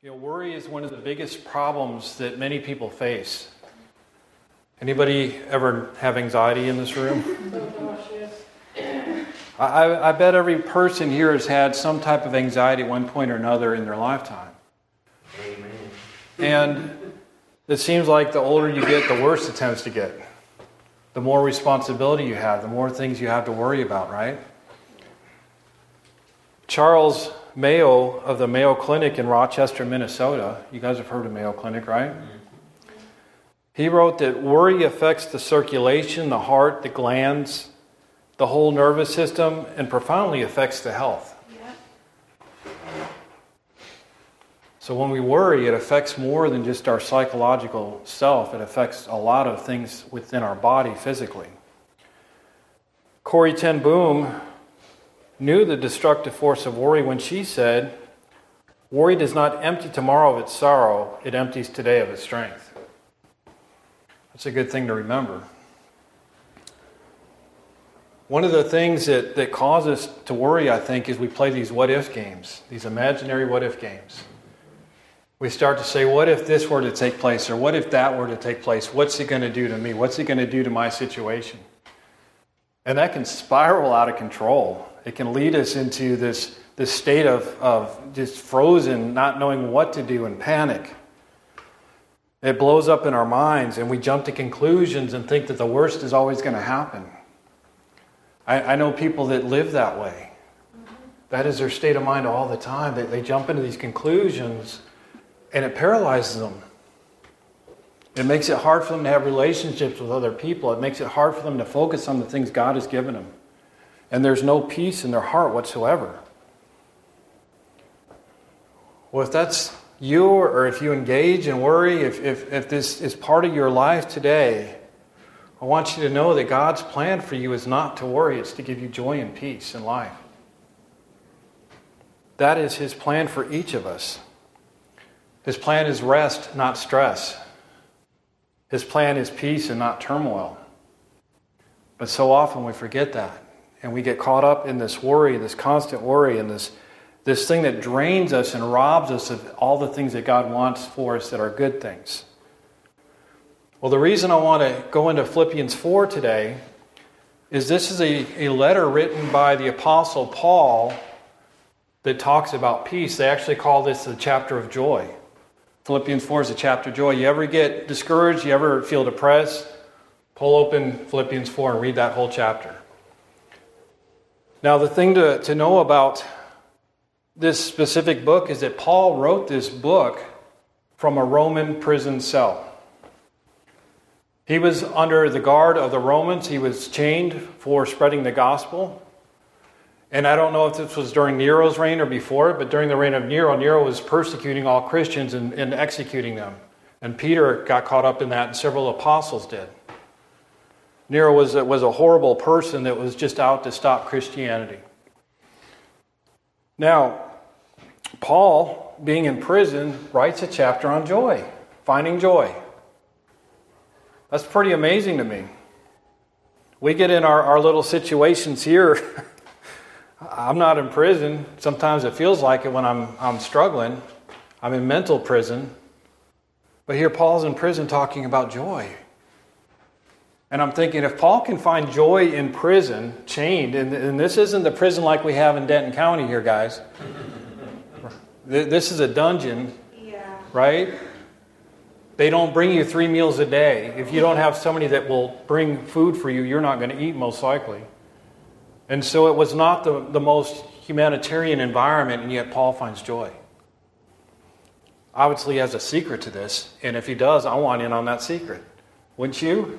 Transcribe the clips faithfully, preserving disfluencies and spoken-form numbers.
You know, worry is one of the biggest problems that many people face. Anybody ever have anxiety in this room? I, I bet every person here has had some type of anxiety at one point or another in their lifetime. Amen. And it seems like the older you get, the worse it tends to get. The more responsibility you have, the more things you have to worry about, right? Charles Mayo of the Mayo Clinic in Rochester, Minnesota. You guys have heard of Mayo Clinic, right? He wrote that worry affects the circulation, the heart, the glands, the whole nervous system, and profoundly affects the health. Yeah. So when we worry, it affects more than just our psychological self. It affects a lot of things within our body physically. Corrie ten Boom knew the destructive force of worry when she said, "Worry does not empty tomorrow of its sorrow, it empties today of its strength." That's a good thing to remember. One of the things that, that cause us to worry, I think, is we play these what-if games, these imaginary what-if games. We start to say, what if this were to take place, or what if that were to take place? What's it going to do to me? What's it going to do to my situation? And that can spiral out of control. It can lead us into this, this state of, of just frozen, not knowing what to do, and panic. It blows up in our minds, and we jump to conclusions and think that the worst is always going to happen. I, I know people that live that way. That is their state of mind all the time. They, they jump into these conclusions, and it paralyzes them. It makes it hard for them to have relationships with other people. It makes it hard for them to focus on the things God has given them. And there's no peace in their heart whatsoever. Well, if that's you, or if you engage in worry, if, if, if this is part of your life today, I want you to know that God's plan for you is not to worry. It's to give you joy and peace in life. That is His plan for each of us. His plan is rest, not stress. His plan is peace and not turmoil. But so often we forget that. And we get caught up in this worry, this constant worry, and this, this thing that drains us and robs us of all the things that God wants for us that are good things. Well, the reason I want to go into Philippians four today is this is a, a letter written by the Apostle Paul that talks about peace. They actually call this the chapter of joy. Philippians four is a chapter of joy. You ever get discouraged? You ever feel depressed? Pull open Philippians four and read that whole chapter. Now, the thing to, to know about this specific book is that Paul wrote this book from a Roman prison cell. He was under the guard of the Romans. He was chained for spreading the gospel. And I don't know if this was during Nero's reign or before, but during the reign of Nero, Nero was persecuting all Christians and, and executing them. And Peter got caught up in that, and several apostles did. Nero was, was a horrible person that was just out to stop Christianity. Now, Paul, being in prison, writes a chapter on joy, finding joy. That's pretty amazing to me. We get in our, our little situations here. I'm not in prison. Sometimes it feels like it when I'm, I'm struggling. I'm in mental prison. But here Paul's in prison talking about joy. And I'm thinking, if Paul can find joy in prison, chained, and, and this isn't the prison like we have in Denton County here, guys. This is a dungeon, yeah. Right? They don't bring you three meals a day. If you don't have somebody that will bring food for you, you're not going to eat most likely. And so it was not the, the most humanitarian environment, and yet Paul finds joy. Obviously, he has a secret to this, and if he does, I want in on that secret. Wouldn't you?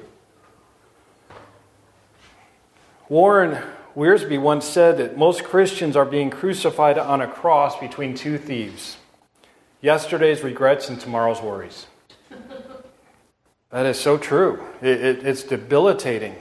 Warren Wiersbe once said that most Christians are being crucified on a cross between two thieves. Yesterday's regrets and tomorrow's worries. That is so true. It, it, it's debilitating.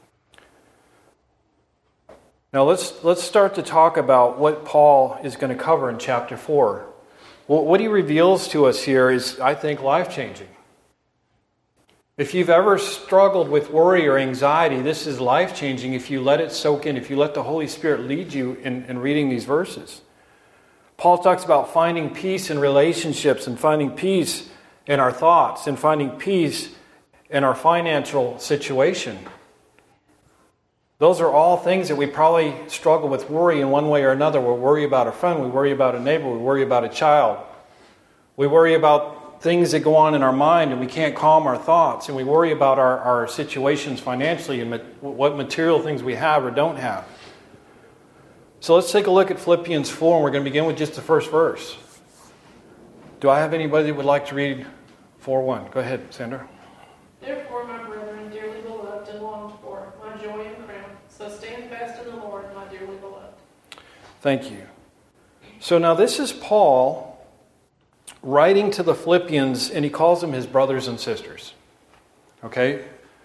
Now let's let's start to talk about what Paul is going to cover in chapter four. Well, what he reveals to us here is, I think, life-changing. If you've ever struggled with worry or anxiety, this is life-changing if you let it soak in, if you let the Holy Spirit lead you in, in reading these verses. Paul talks about finding peace in relationships and finding peace in our thoughts and finding peace in our financial situation. Those are all things that we probably struggle with worry in one way or another. We worry about a friend, we worry about a neighbor, we worry about a child. We worry about things that go on in our mind and we can't calm our thoughts. And we worry about our, our situations financially and ma- what material things we have or don't have. So let's take a look at Philippians four, and we're going to begin with just the first verse. Do I have anybody that would like to read four one? Go ahead, Sandra. Therefore, my brethren, dearly beloved and longed for, my joy and crown, so stand fast in the Lord, my dearly beloved. Thank you. So now this is Paul writing to the Philippians, and he calls them his brothers and sisters. Okay?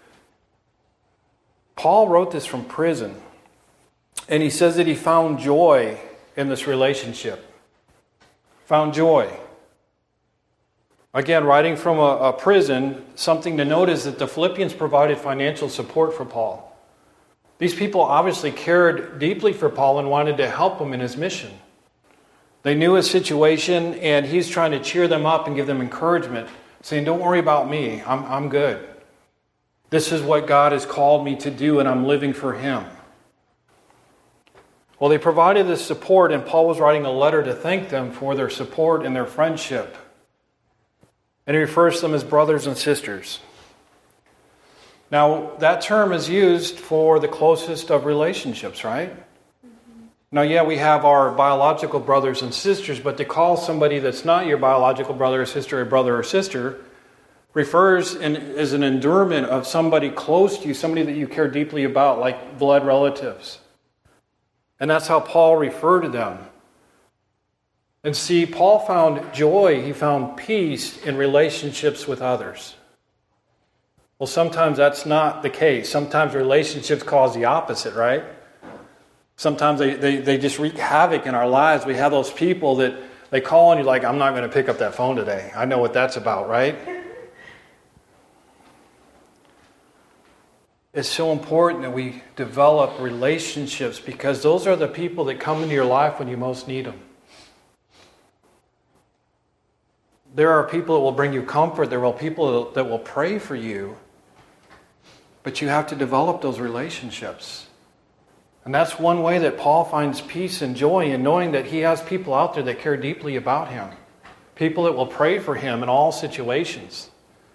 Paul wrote this from prison, and he says that he found joy in this relationship. Found joy. Again, writing from a, a prison, something to note is that the Philippians provided financial support for Paul. These people obviously cared deeply for Paul and wanted to help him in his mission. They knew his situation, and he's trying to cheer them up and give them encouragement, saying, don't worry about me, I'm, I'm good. This is what God has called me to do, and I'm living for Him. Well, they provided this support, and Paul was writing a letter to thank them for their support and their friendship. And he refers to them as brothers and sisters. Now, that term is used for the closest of relationships, right? Mm-hmm. Now, yeah, we have our biological brothers and sisters, but to call somebody that's not your biological brother or sister a brother or sister refers in, as an endearment of somebody close to you, somebody that you care deeply about, like blood relatives. And that's how Paul referred to them. And see, Paul found joy, he found peace in relationships with others. Well, sometimes that's not the case. Sometimes relationships cause the opposite, right? Sometimes they, they, they just wreak havoc in our lives. We have those people that they call on you like, I'm not going to pick up that phone today. I know what that's about, right? It's so important that we develop relationships because those are the people that come into your life when you most need them. There are people that will bring you comfort. There are people that will pray for you. But you have to develop those relationships. And that's one way that Paul finds peace and joy in knowing that he has people out there that care deeply about him. People that will pray for him in all situations.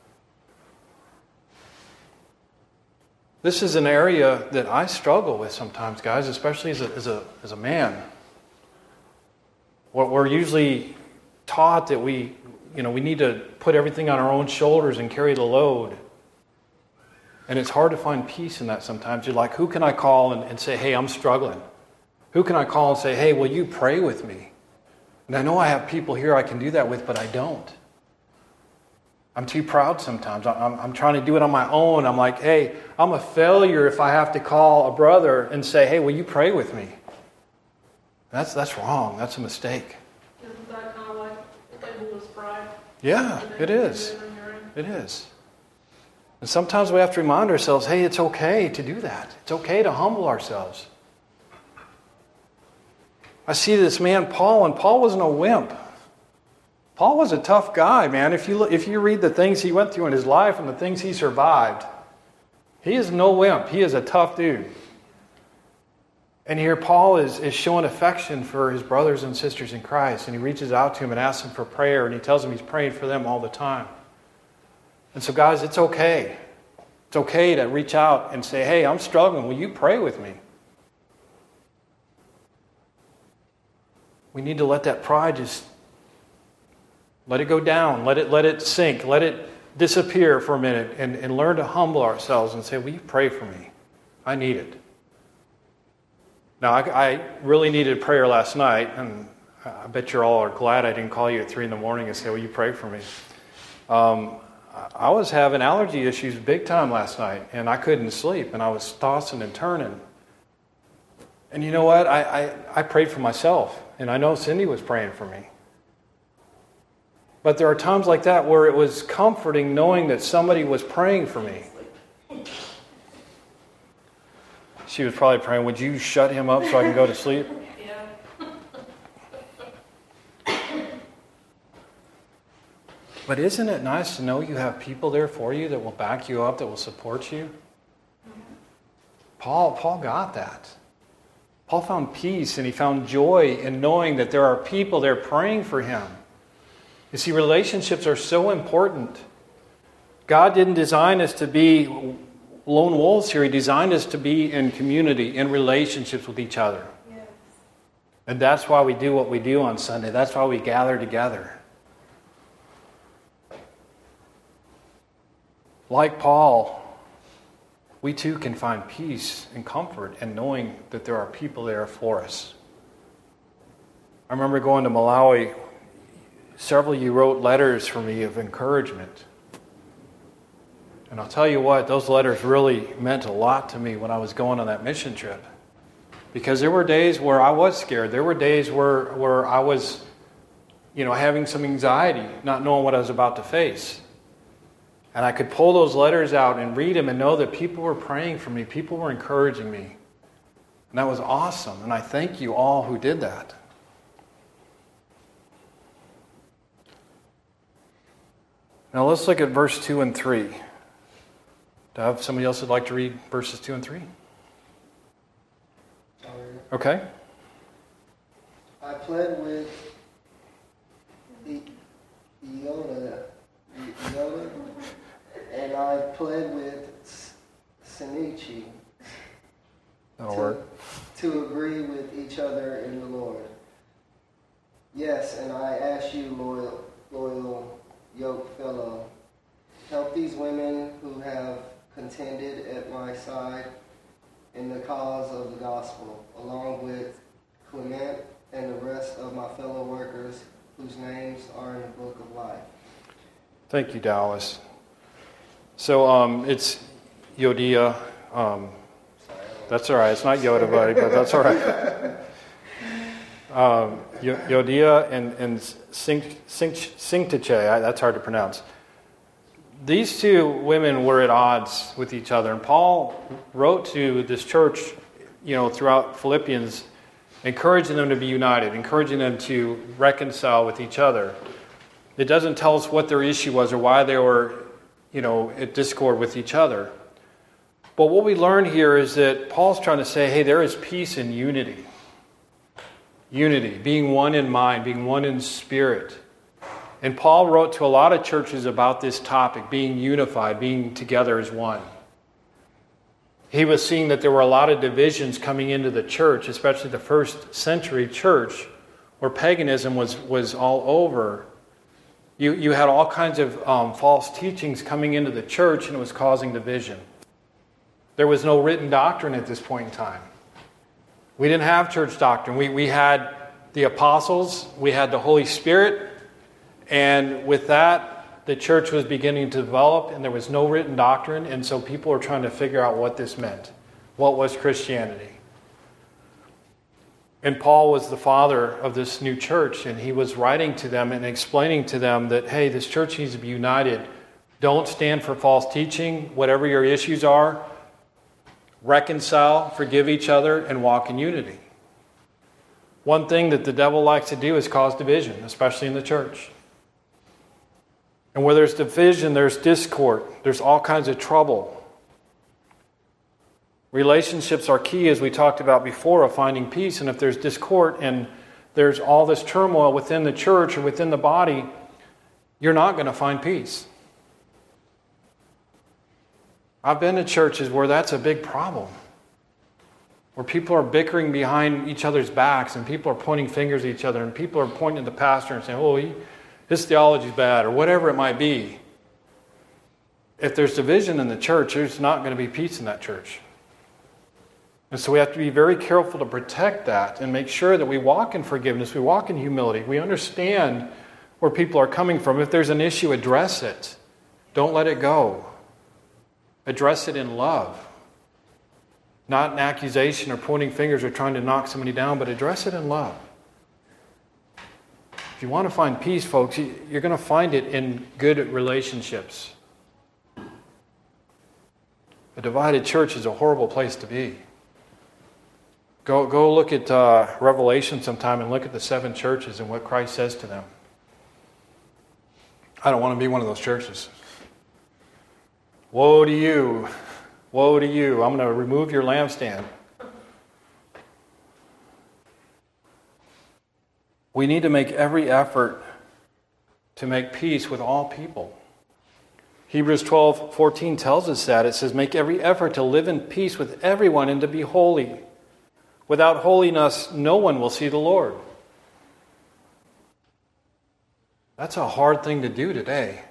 This is an area that I struggle with sometimes, guys, especially as a, as a, as a man. What we're usually taught that we, you know, we need to put everything on our own shoulders and carry the load. And it's hard to find peace in that sometimes. You're like, who can I call and, and say, hey, I'm struggling? Who can I call and say, hey, will you pray with me? And I know I have people here I can do that with, but I don't. I'm too proud sometimes. I'm, I'm trying to do it on my own. I'm like, hey, I'm a failure if I have to call a brother and say, hey, will you pray with me? That's that's wrong. That's a mistake. Isn't that kind of like the devil's pride? Yeah, it is. It is. And sometimes we have to remind ourselves, hey, it's okay to do that. It's okay to humble ourselves. I see this man, Paul, and Paul wasn't a wimp. Paul was a tough guy, man. If you look, if you read the things he went through in his life and the things he survived, he is no wimp. He is a tough dude. And here Paul is, is showing affection for his brothers and sisters in Christ. And he reaches out to him and asks them for prayer. And he tells them he's praying for them all the time. And so, guys, it's okay. It's okay to reach out and say, hey, I'm struggling. Will you pray with me? We need to let that pride just let it go down. Let it let it sink. Let it disappear for a minute and, and learn to humble ourselves and say, will you pray for me? I need it. Now, I, I really needed prayer last night, and I bet you all are glad I didn't call you at three in the morning and say, will you pray for me? Um, I was having allergy issues big time last night, and I couldn't sleep, and I was tossing and turning. And you know what? I, I, I prayed for myself, and I know Cindy was praying for me. But there are times like that where it was comforting knowing that somebody was praying for me. She was probably praying, would you shut him up so I can go to sleep? Yeah. But isn't it nice to know you have people there for you that will back you up, that will support you? Mm-hmm. Paul, Paul got that. Paul found peace and he found joy in knowing that there are people there praying for him. You see, relationships are so important. God didn't design us to be lone wolves here. He designed us to be in community, in relationships with each other. Yes. And that's why we do what we do on Sunday. That's why we gather together. Like Paul, we too can find peace and comfort in knowing that there are people there for us. I remember going to Malawi. Several of you wrote letters for me of encouragement. And I'll tell you what, those letters really meant a lot to me when I was going on that mission trip. Because there were days where I was scared. There were days where, where I was, you know, having some anxiety, not knowing what I was about to face. And I could pull those letters out and read them and know that people were praying for me. People were encouraging me. And that was awesome. And I thank you all who did that. Now let's look at verse two and three. Do I have somebody else who'd like to read verses two and three? Okay. I pled with the Iona, Iona, and I pled with Sinichi That'll to, work. to agree with each other in the Lord. Yes, and I ask you, loyal, loyal yoke fellow, help these women who have contended at my side in the cause of the gospel, along with Clement and the rest of my fellow workers whose names are in the book of life. Thank you, Dallas. So um, it's Yodia. Um, that's all right. It's not Yoda, buddy, but that's all right. um, Yodia and, and Syntyche, that's hard to pronounce. These two women were at odds with each other. And Paul wrote to this church, you know, throughout Philippians, encouraging them to be united, encouraging them to reconcile with each other. It doesn't tell us what their issue was or why they were, you know, at discord with each other. But what we learn here is that Paul's trying to say, hey, there is peace in unity. Unity, being one in mind, being one in spirit. And Paul wrote to a lot of churches about this topic, being unified, being together as one. He was seeing that there were a lot of divisions coming into the church, especially the first century church, where paganism was, was all over. You, you had all kinds of um, false teachings coming into the church, and it was causing division. There was no written doctrine at this point in time. We didn't have church doctrine. We, we had the apostles, we had the Holy Spirit, and with that, the church was beginning to develop, and there was no written doctrine, and so people were trying to figure out what this meant. What was Christianity? And Paul was the father of this new church, and he was writing to them and explaining to them that, hey, this church needs to be united. Don't stand for false teaching. Whatever your issues are, reconcile, forgive each other, and walk in unity. One thing that the devil likes to do is cause division, especially in the church. And where there's division, there's discord. There's all kinds of trouble. Relationships are key, as we talked about before, of finding peace. And if there's discord and there's all this turmoil within the church or within the body, you're not going to find peace. I've been to churches where that's a big problem. Where people are bickering behind each other's backs and people are pointing fingers at each other and people are pointing at the pastor and saying, oh, he, his theology's bad, or whatever it might be. If there's division in the church, there's not going to be peace in that church. And so we have to be very careful to protect that and make sure that we walk in forgiveness, we walk in humility, we understand where people are coming from. If there's an issue, address it. Don't let it go. Address it in love. Not an accusation or pointing fingers or trying to knock somebody down, but address it in love. If you want to find peace, folks, you're going to find it in good relationships. A divided church is a horrible place to be. Go, go look at uh, Revelation sometime and look at the seven churches and what Christ says to them. I don't want to be one of those churches. Woe to you. Woe to you. I'm going to remove your lampstand. We need to make every effort to make peace with all people. Hebrews twelve fourteen tells us that. It says, make every effort to live in peace with everyone and to be holy. Without holiness, no one will see the Lord. That's a hard thing to do today.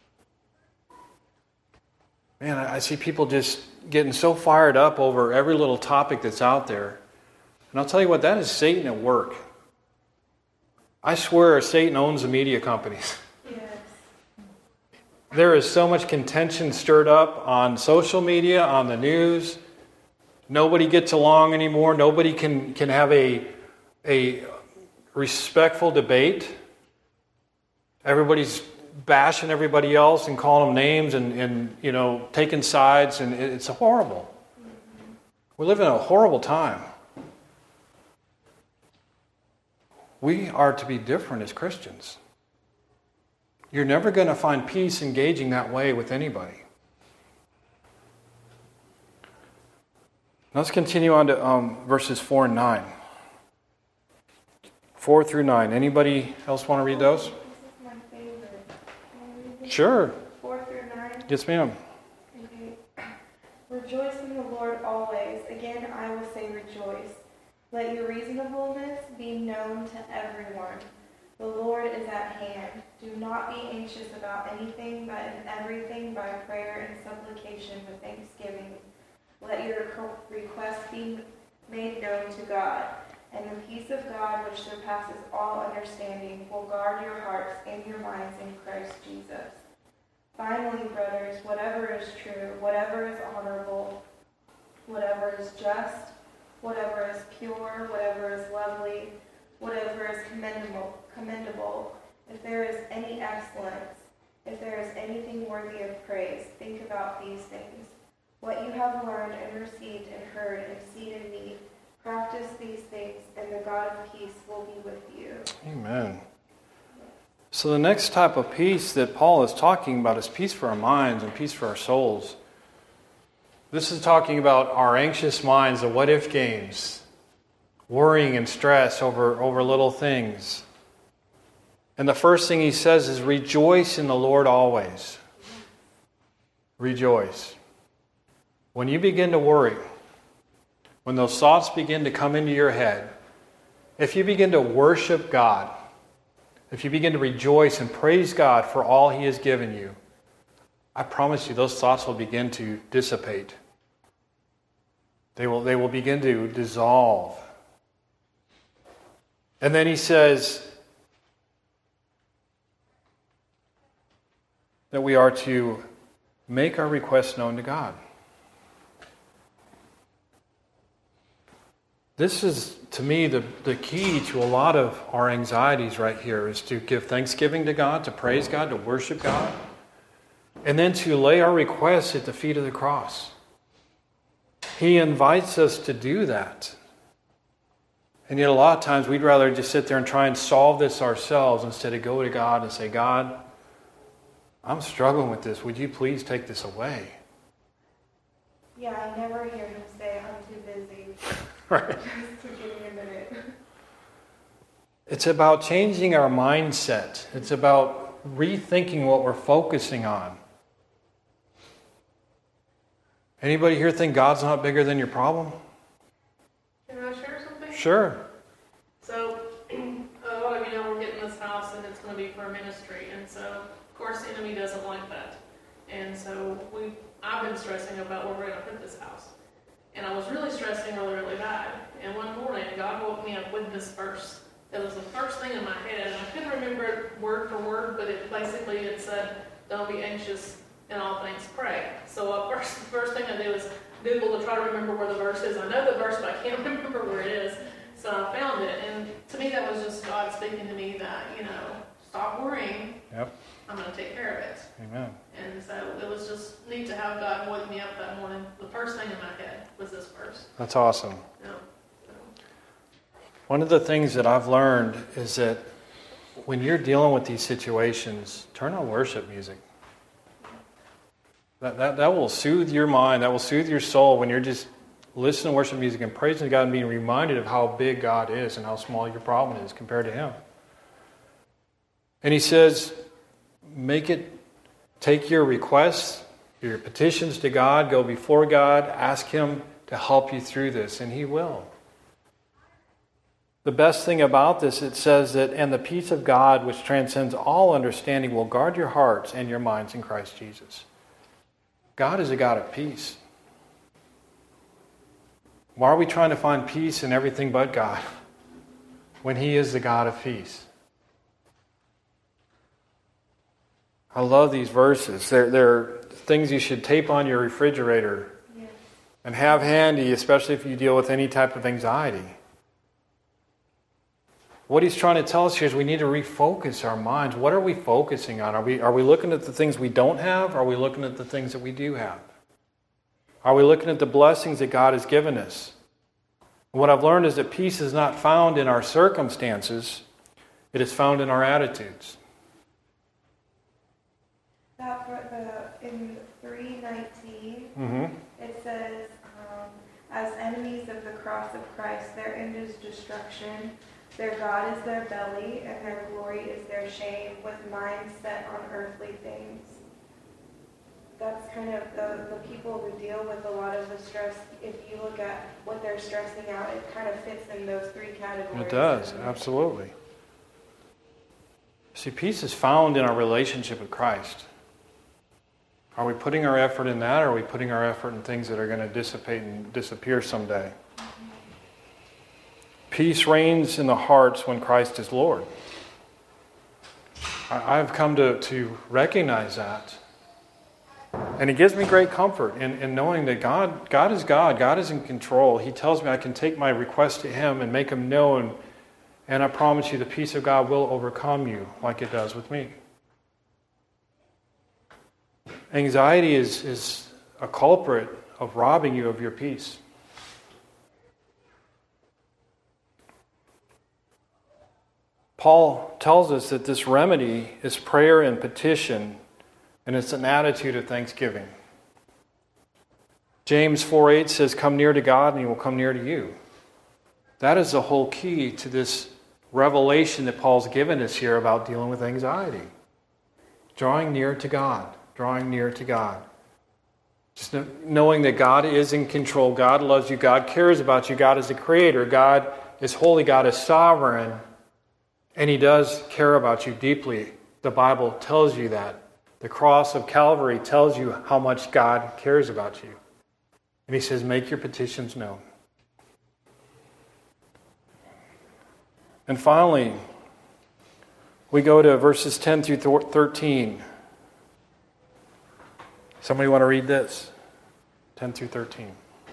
Man, I see people just getting so fired up over every little topic that's out there. And I'll tell you what, that is Satan at work. I swear Satan owns the media companies. Yes. There is so much contention stirred up on social media, on the news. Nobody gets along anymore. Nobody can, can have a, a respectful debate. Everybody's bashing everybody else and calling them names and, and you know, taking sides, and it's horrible. We live in a horrible time. We are to be different as Christians. You're never going to find peace engaging that way with anybody. Let's continue on to um, verses four and nine. Four through nine. Anybody else want to read those? This is my favorite. Can I read this? Sure. Four through nine. Yes, ma'am. Okay. Rejoice in the Lord always. Again, I will say rejoice. Let your reasonableness be known to everyone. The Lord is at hand. Do not be anxious about anything, but in everything by prayer and supplication with thanksgiving. Let your requests be made known to God. And the peace of God, which surpasses all understanding, will guard your hearts and your minds in Christ Jesus. Finally, brothers, whatever is true, whatever is honorable, whatever is just, whatever is pure, whatever is lovely, whatever is commendable, commendable, if there is any excellence, if there is anything worthy of praise, think about these things. What you have learned and received and heard and seen in me, practice these things, and the God of peace will be with you. Amen. So the next type of peace that Paul is talking about is peace for our minds and peace for our souls. This is talking about our anxious minds, the what-if games, worrying and stress over, over little things. And the first thing he says is, rejoice in the Lord always. Rejoice. When you begin to worry, when those thoughts begin to come into your head, if you begin to worship God, if you begin to rejoice and praise God for all He has given you, I promise you those thoughts will begin to dissipate. They will, they will begin to dissolve. And then he says that we are to make our requests known to God. This is, to me, the, the key to a lot of our anxieties right here, is to give thanksgiving to God, to praise God, to worship God, and then to lay our requests at the feet of the cross. He invites us to do that. And yet a lot of times we'd rather just sit there and try and solve this ourselves instead of go to God and say, God, I'm struggling with this. Would you please take this away? Yeah, I never hear him say, I'm too busy. Right. Just to give me a minute. It's about changing our mindset. It's about rethinking what we're focusing on. Anybody here think God's not bigger than your problem? Can I share something? Sure. So, a lot of you know we're getting this house and it's going to be for a ministry. And so, of course, the enemy doesn't like that. And so, we I've been stressing about where we're going to put this house. And I was really stressing really, really bad. And one morning, God woke me up with this verse. It was the first thing in my head. And I couldn't remember it word for word, but it basically it said, don't be anxious, in all things pray. So uh, first, the first thing I did was Google to try to remember where the verse is. I know the verse, but I can't remember where it is. So I found it. And to me, that was just God speaking to me that, you know, stop worrying. Yep. I'm going to take care of it. Amen. And so it was just neat to have God wake me up that morning. The first thing in my head was this verse. That's awesome. Yeah. So. One of the things that I've learned is that when you're dealing with these situations, turn on worship music. That, that, that will soothe your mind. That will soothe your soul when you're just listening to worship music and praising God and being reminded of how big God is and how small your problem is compared to Him. And he says, make it, take your requests, your petitions to God, go before God, ask Him to help you through this, and He will. The best thing about this, it says that, and the peace of God, which transcends all understanding, will guard your hearts and your minds in Christ Jesus. God is a God of peace. Why are we trying to find peace in everything but God when He is the God of peace? I love these verses. They're, they're things you should tape on your refrigerator yes. and have handy, especially if you deal with any type of anxiety. What he's trying to tell us here is we need to refocus our minds. What are we focusing on? Are we, are we looking at the things we don't have? Or are we looking at the things that we do have? Are we looking at the blessings that God has given us? And what I've learned is that peace is not found in our circumstances. It is found in our attitudes. That for the, in three nineteen, mm-hmm. it says, um, as enemies of the cross of Christ, their end is destruction. Their God is their belly, and their glory is their shame, with minds set on earthly things. That's kind of the, the people who deal with a lot of the stress. If you look at what they're stressing out, it kind of fits in those three categories. It does, absolutely. See, peace is found in our relationship with Christ. Are we putting our effort in that, or are we putting our effort in things that are going to dissipate and disappear someday? Peace reigns in the hearts when Christ is Lord. I've come to, to recognize that. And it gives me great comfort in, in knowing that God, God is God. God is in control. He tells me I can take my request to Him and make Him known. And I promise you the peace of God will overcome you like it does with me. Anxiety is, is a culprit of robbing you of your peace. Paul tells us that this remedy is prayer and petition, and it's an attitude of thanksgiving. James four eight says, come near to God and He will come near to you. That is the whole key to this revelation that Paul's given us here about dealing with anxiety. Drawing near to God. Drawing near to God. Just knowing that God is in control. God loves you. God cares about you. God is the creator. God is holy. God is sovereign. And He does care about you deeply. The Bible tells you that. The cross of Calvary tells you how much God cares about you. And He says, make your petitions known. And finally, we go to verses ten through thirteen. Somebody want to read this? ten through thirteen.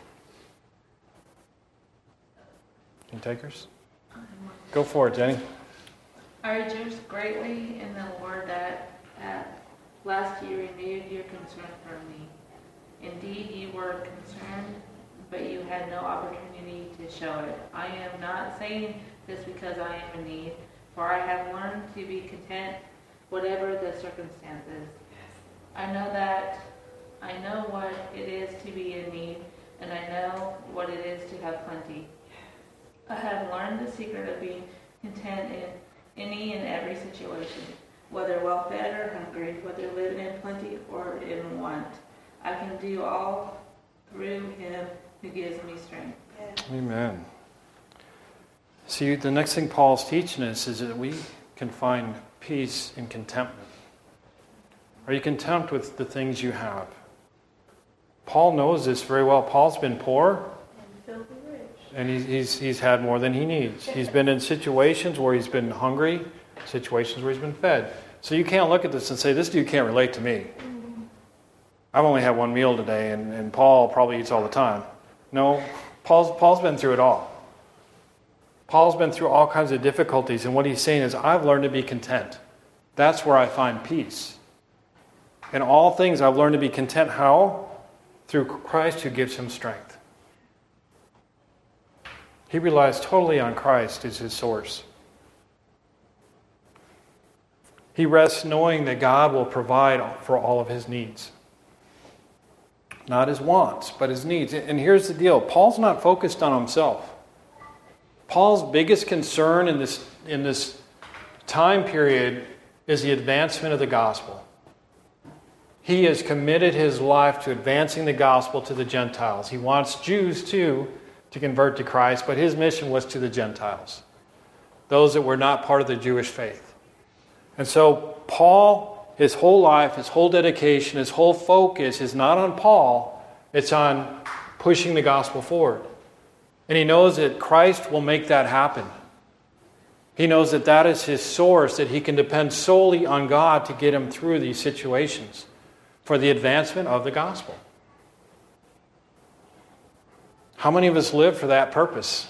Any takers? Go for it, Jenny. I rejoice greatly in the Lord that at last you renewed your concern for me. Indeed, you were concerned, but you had no opportunity to show it. I am not saying this because I am in need, for I have learned to be content whatever the circumstances. I know that I know what it is to be in need, and I know what it is to have plenty. I have learned the secret of being content in any and every situation, whether well-fed or hungry, whether living in plenty or in want. I can do all through Him who gives me strength. Amen. See, the next thing Paul's teaching us is that we can find peace in contentment. Are you content with the things you have? Paul knows this very well. Paul's been poor. And filthy rich. And he's, he's, he's had more than he needs. He's been in situations where he's been hungry, situations where he's been fed. So you can't look at this and say, this dude can't relate to me. Mm-hmm. I've only had one meal today, and, and Paul probably eats all the time. No, Paul's, Paul's been through it all. Paul's been through all kinds of difficulties, and what he's saying is, I've learned to be content. That's where I find peace. In all things, I've learned to be content. How? Through Christ who gives him strength. He relies totally on Christ as his source. He rests knowing that God will provide for all of his needs. Not his wants, but his needs. And here's the deal. Paul's not focused on himself. Paul's biggest concern in this, in this time period is the advancement of the gospel. He has committed his life to advancing the gospel to the Gentiles. He wants Jews too to convert to Christ, but his mission was to the Gentiles, those that were not part of the Jewish faith. And so Paul, his whole life, his whole dedication, his whole focus is not on Paul, it's on pushing the gospel forward. And he knows that Christ will make that happen. He knows that that is his source, that he can depend solely on God to get him through these situations for the advancement of the gospel. How many of us live for that purpose?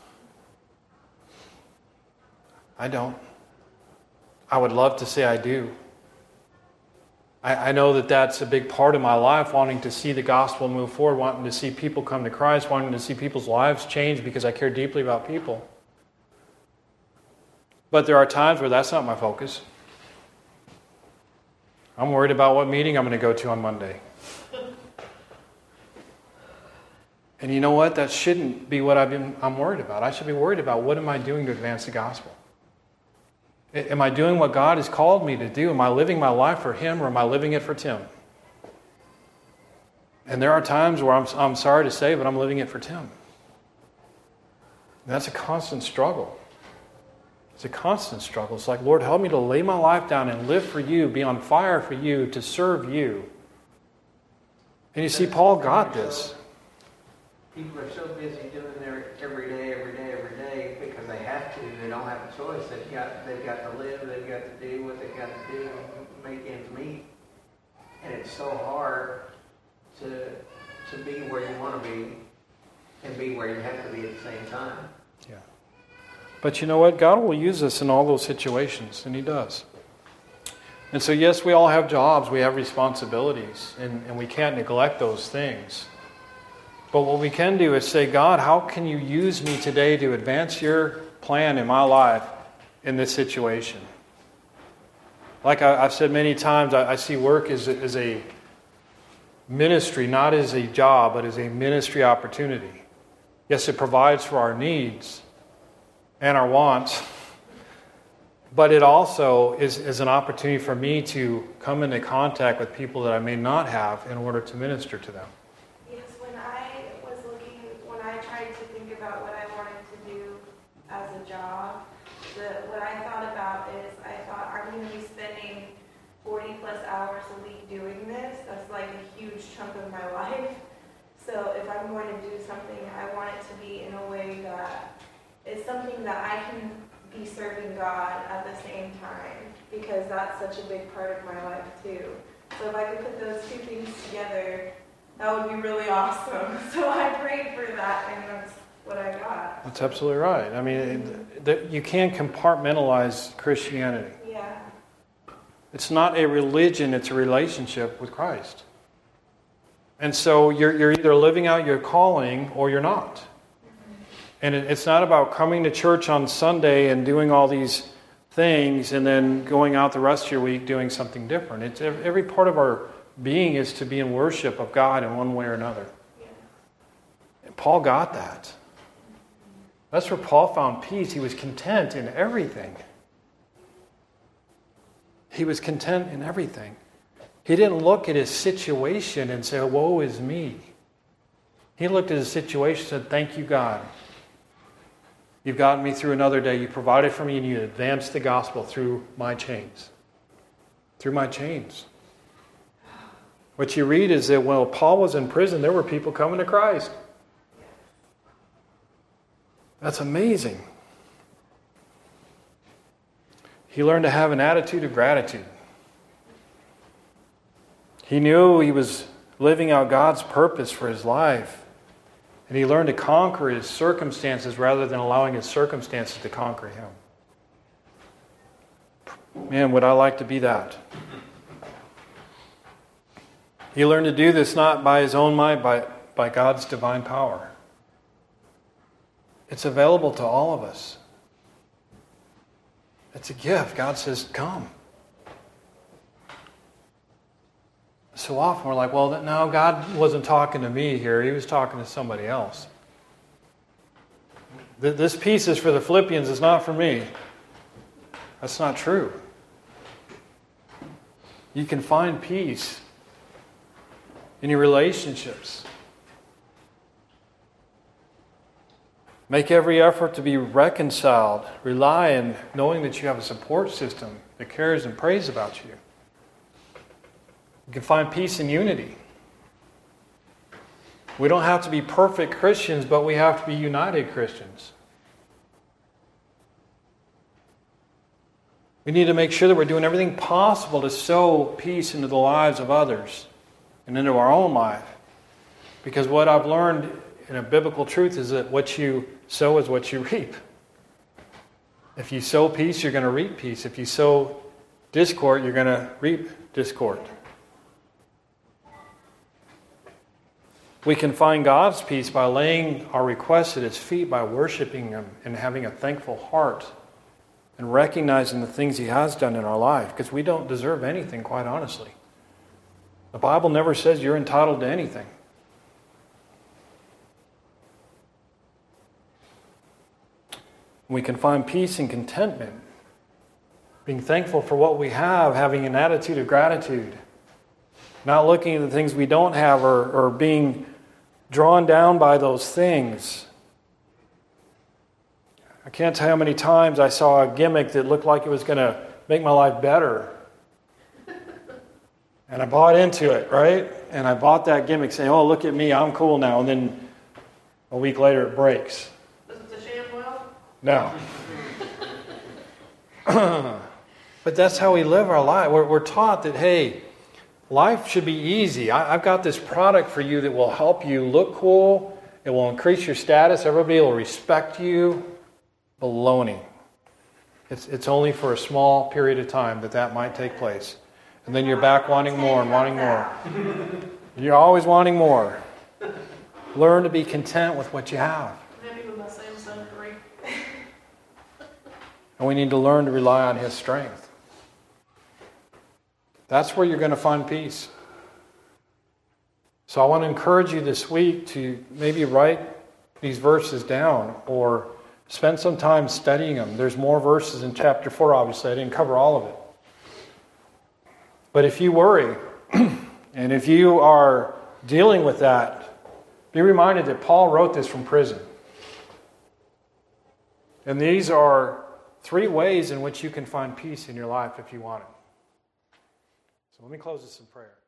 I don't. I would love to say I do. I, I know that that's a big part of my life, wanting to see the gospel move forward, wanting to see people come to Christ, wanting to see people's lives change because I care deeply about people. But there are times where that's not my focus. I'm worried about what meeting I'm going to go to on Monday. And you know what? That shouldn't be what I've been, I'm worried about. I should be worried about what am I doing to advance the gospel? Am I doing what God has called me to do? Am I living my life for Him, or am I living it for Tim? And there are times where I'm, I'm sorry to say, but I'm living it for Tim. And that's a constant struggle. It's a constant struggle. It's like, Lord, help me to lay my life down and live for you, be on fire for you, to serve you. And you see, Paul got this. People are so busy doing their every day, every day, every day because they have to. They don't have a choice. They've got, they've got to live. They've got to do what they've got to do and make ends meet. And it's so hard to to be where you want to be and be where you have to be at the same time. Yeah. But you know what? God will use us in all those situations, and He does. And so, yes, we all have jobs, we have responsibilities, and, and we can't neglect those things. But what we can do is say, God, how can you use me today to advance your plan in my life in this situation? Like I, I've said many times, I, I see work as, as a ministry, not as a job, but as a ministry opportunity. Yes, it provides for our needs and our wants, but it also is, is an opportunity for me to come into contact with people that I may not have in order to minister to them. Yes, when I was looking, when I tried to think about what I wanted to do as a job, the, what I thought about is I thought I'm going to be spending forty plus hours a week doing this. That's like a huge chunk of my life. So if I'm going to do something, I want it to be in a way that it's something that I can be serving God at the same time, because that's such a big part of my life too. So if I could put those two things together, that would be really awesome. So I prayed for that, and that's what I got. That's absolutely right. I mean, it, you can't compartmentalize Christianity. Yeah. It's not a religion, it's a relationship with Christ. And so you're, you're either living out your calling or you're not. And it's not about coming to church on Sunday and doing all these things and then going out the rest of your week doing something different. It's every part of our being is to be in worship of God in one way or another. And Paul got that. That's where Paul found peace. He was content in everything. He was content in everything. He didn't look at his situation and say, woe is me. He looked at his situation and said, thank you, God. You've gotten me through another day. You provided for me and you advanced the gospel through my chains. Through my chains. What you read is that while Paul was in prison, there were people coming to Christ. That's amazing. He learned to have an attitude of gratitude. He knew he was living out God's purpose for his life. And he learned to conquer his circumstances rather than allowing his circumstances to conquer him. Man, would I like to be that. He learned to do this not by his own might, but by God's divine power. It's available to all of us. It's a gift. God says, come. so often we're like, well, no, God wasn't talking to me here. He was talking to somebody else. This peace is for the Philippians. It's not for me. That's not true. You can find peace in your relationships. Make every effort to be reconciled. Rely on knowing that you have a support system that cares and prays about you. You can find peace in unity. We don't have to be perfect Christians, but we have to be united Christians. We need to make sure that we're doing everything possible to sow peace into the lives of others and into our own life. Because what I've learned in a biblical truth is that what you sow is what you reap. If you sow peace, you're going to reap peace. If you sow discord, you're going to reap discord. We can find God's peace by laying our requests at His feet, by worshiping Him and having a thankful heart and recognizing the things He has done in our life, because we don't deserve anything, quite honestly. The Bible never says you're entitled to anything. We can find peace and contentment, being thankful for what we have, having an attitude of gratitude, not looking at the things we don't have or, or being drawn down by those things. I can't tell you how many times I saw a gimmick that looked like it was going to make my life better. And I bought into it, right? And I bought that gimmick saying, oh, look at me, I'm cool now. And then a week later it breaks. Was it the ShamWow? No. But that's how we live our life. We're, we're taught that, hey, life should be easy. I, I've got this product for you that will help you look cool. It will increase your status. Everybody will respect you. Baloney. It's, it's only for a small period of time that that might take place. And then you're back wanting more and wanting more. You're always wanting more. Learn to be content with what you have. Maybe with my Samsung three. And we need to learn to rely on His strength. That's where you're going to find peace. So I want to encourage you this week to maybe write these verses down or spend some time studying them. There's more verses in chapter four, obviously. I didn't cover all of it. But if you worry, and if you are dealing with that, be reminded that Paul wrote this from prison. And these are three ways in which you can find peace in your life if you want it. So let me close this in prayer.